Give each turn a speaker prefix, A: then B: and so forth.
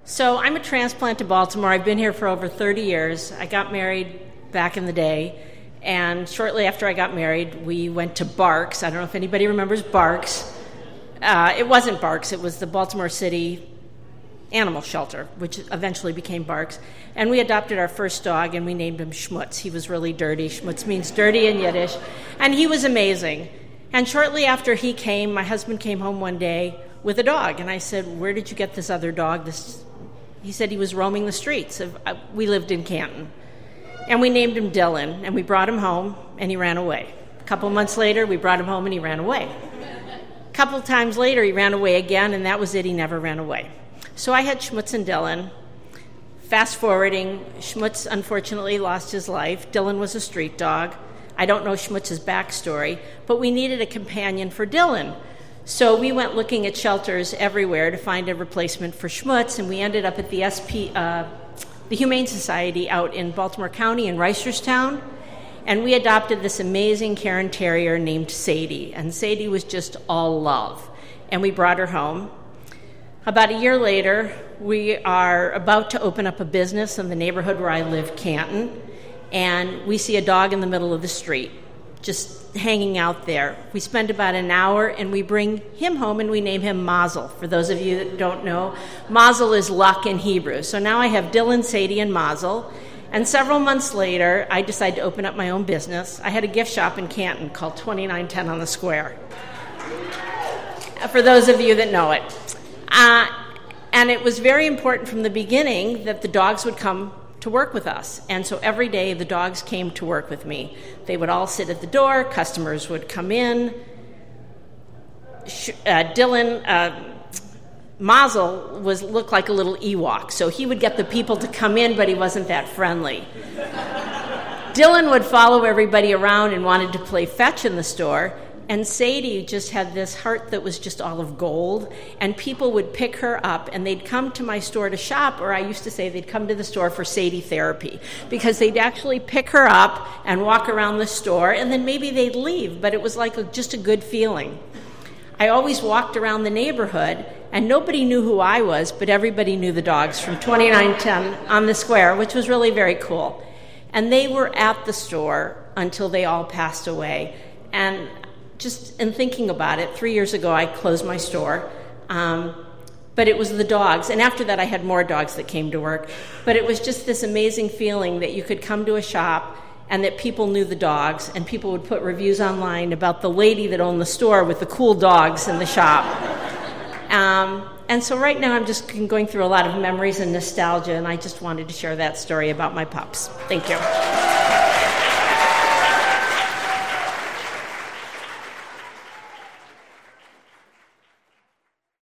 A: So I'm a transplant to Baltimore. I've been here for over 30 years. I got married back in the day, and shortly after I got married, we went to Barks. I don't know if anybody remembers Barks. It wasn't Barks. It was the Baltimore City Animal Shelter, which eventually became Barks. And we adopted our first dog, and we named him Schmutz. He was really dirty. Schmutz means dirty in Yiddish. And he was amazing. And shortly after he came, my husband came home one day with a dog. And I said, "Where did you get this other dog?" He said he was roaming the streets. We lived in Canton. And we named him Dylan, and we brought him home, and he ran away. A couple months later, we brought him home, and he ran away. A couple times later, he ran away again, and that was it. He never ran away. So I had Schmutz and Dylan. Fast forwarding, Schmutz unfortunately lost his life. Dylan was a street dog. I don't know Schmutz's backstory, but we needed a companion for Dylan. So we went looking at shelters everywhere to find a replacement for Schmutz, and we ended up at the Humane Society out in Baltimore County in Reisterstown, and we adopted this amazing Cairn Terrier named Sadie, and Sadie was just all love, and we brought her home. About a year later, we are about to open up a business in the neighborhood where I live, Canton, and we see a dog in the middle of the street, just hanging out there. We spend about an hour, and we bring him home, and we name him Mazel. For those of you that don't know, Mazel is luck in Hebrew. So now I have Dylan, Sadie, and Mazel. And several months later, I decided to open up my own business. I had a gift shop in Canton called 2910 on the Square, for those of you that know it. And it was very important from the beginning that the dogs would come to work with us. And so every day the dogs came to work with me. They would all sit at the door. Customers would come in. Mazel looked like a little Ewok, so he would get the people to come in, but he wasn't that friendly. Dylan would follow everybody around and wanted to play fetch in the store. And Sadie just had this heart that was just all of gold, and people would pick her up, and they'd come to my store to shop, or I used to say they'd come to the store for Sadie therapy, because they'd actually pick her up and walk around the store, and then maybe they'd leave, but it was like just a good feeling. I always walked around the neighborhood, and nobody knew who I was, but everybody knew the dogs from 2910 on the Square, which was really very cool. And they were at the store until they all passed away. And just in thinking about it, 3 years ago I closed my store, but it was the dogs. And after that I had more dogs that came to work. But it was just this amazing feeling that you could come to a shop and that people knew the dogs, and people would put reviews online about the lady that owned the store with the cool dogs in the shop. And so right now I'm just going through a lot of memories and nostalgia, and I just wanted to share that story about my pups. Thank you.